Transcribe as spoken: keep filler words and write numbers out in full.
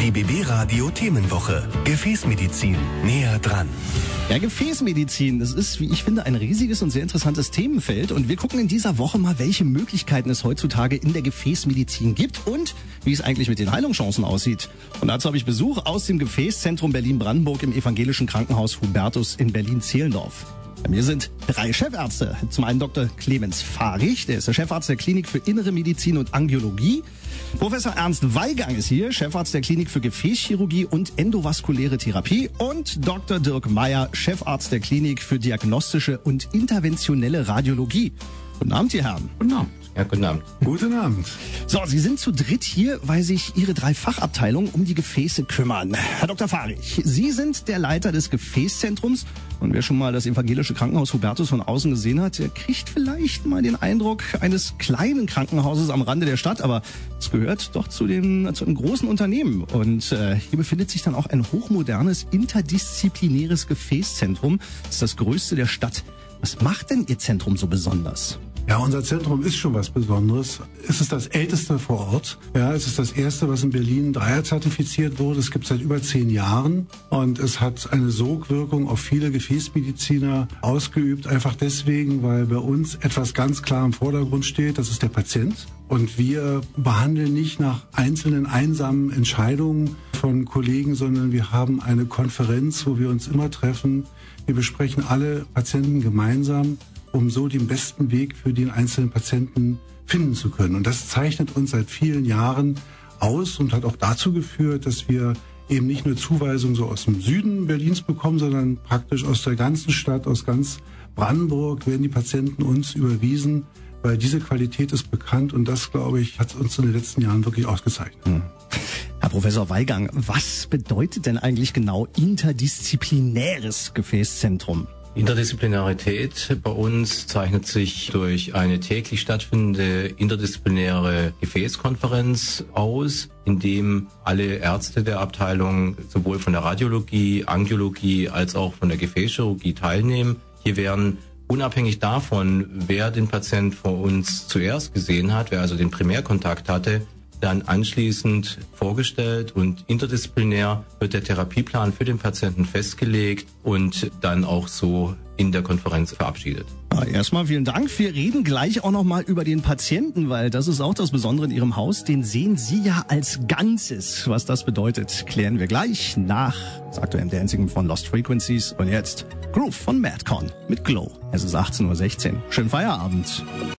Die B B Radio Themenwoche. Gefäßmedizin. Näher dran. Ja, Gefäßmedizin, das ist, wie ich finde, ein riesiges und sehr interessantes Themenfeld. Und wir gucken in dieser Woche mal, welche Möglichkeiten es heutzutage in der Gefäßmedizin gibt und wie es eigentlich mit den Heilungschancen aussieht. Und dazu habe ich Besuch aus dem Gefäßzentrum Berlin-Brandenburg im evangelischen Krankenhaus Hubertus in Berlin-Zehlendorf. Bei mir sind drei Chefärzte. Zum einen Doktor Clemens Fahrig, der ist der Chefarzt der Klinik für Innere Medizin und Angiologie. Professor Ernst Weigang ist hier, Chefarzt der Klinik für Gefäßchirurgie und endovaskuläre Therapie. Und Doktor Dirk Meyer, Chefarzt der Klinik für diagnostische und interventionelle Radiologie. Guten Abend, ihr Herren. Guten Abend. Ja, guten Abend. Guten Abend. So, Sie sind zu dritt hier, weil sich Ihre drei Fachabteilungen um die Gefäße kümmern. Herr Doktor Fahrig, Sie sind der Leiter des Gefäßzentrums. Und wer schon mal das evangelische Krankenhaus Hubertus von außen gesehen hat, der kriegt vielleicht mal den Eindruck eines kleinen Krankenhauses am Rande der Stadt. Aber es gehört doch zu, dem, zu einem großen Unternehmen. Und äh, hier befindet sich dann auch ein hochmodernes, interdisziplinäres Gefäßzentrum. Das ist das größte der Stadt. Was macht denn Ihr Zentrum so besonders? Ja, unser Zentrum ist schon was Besonderes. Es ist das älteste vor Ort. Ja, es ist das erste, was in Berlin Dreier zertifiziert wurde. Es gibt seit über zehn Jahren und es hat eine Sogwirkung auf viele Gefäßmediziner ausgeübt. Einfach deswegen, weil bei uns etwas ganz klar im Vordergrund steht. Das ist der Patient. Und wir behandeln nicht nach einzelnen einsamen Entscheidungen von Kollegen, sondern wir haben eine Konferenz, wo wir uns immer treffen. Wir besprechen alle Patienten gemeinsam, um so den besten Weg für den einzelnen Patienten finden zu können. Und das zeichnet uns seit vielen Jahren aus und hat auch dazu geführt, dass wir eben nicht nur Zuweisungen so aus dem Süden Berlins bekommen, sondern praktisch aus der ganzen Stadt, aus ganz Brandenburg werden die Patienten uns überwiesen, weil diese Qualität ist bekannt und das, glaube ich, hat uns in den letzten Jahren wirklich ausgezeichnet. Hm. Herr Professor Weigang, was bedeutet denn eigentlich genau interdisziplinäres Gefäßzentrum? Interdisziplinarität bei uns zeichnet sich durch eine täglich stattfindende interdisziplinäre Gefäßkonferenz aus, in dem alle Ärzte der Abteilung sowohl von der Radiologie, Angiologie als auch von der Gefäßchirurgie teilnehmen. Hier werden unabhängig davon, wer den Patient vor uns zuerst gesehen hat, wer also den Primärkontakt hatte, dann anschließend vorgestellt und interdisziplinär wird der Therapieplan für den Patienten festgelegt und dann auch so in der Konferenz verabschiedet. Ja, erstmal vielen Dank. Wir reden gleich auch nochmal über den Patienten, weil das ist auch das Besondere in Ihrem Haus. Den sehen Sie ja als Ganzes. Was das bedeutet, klären wir gleich nach das aktuelle Dancing von Lost Frequencies. Und jetzt Groove von Madcon mit Glow. Es ist achtzehn Uhr sechzehn. Schönen Feierabend.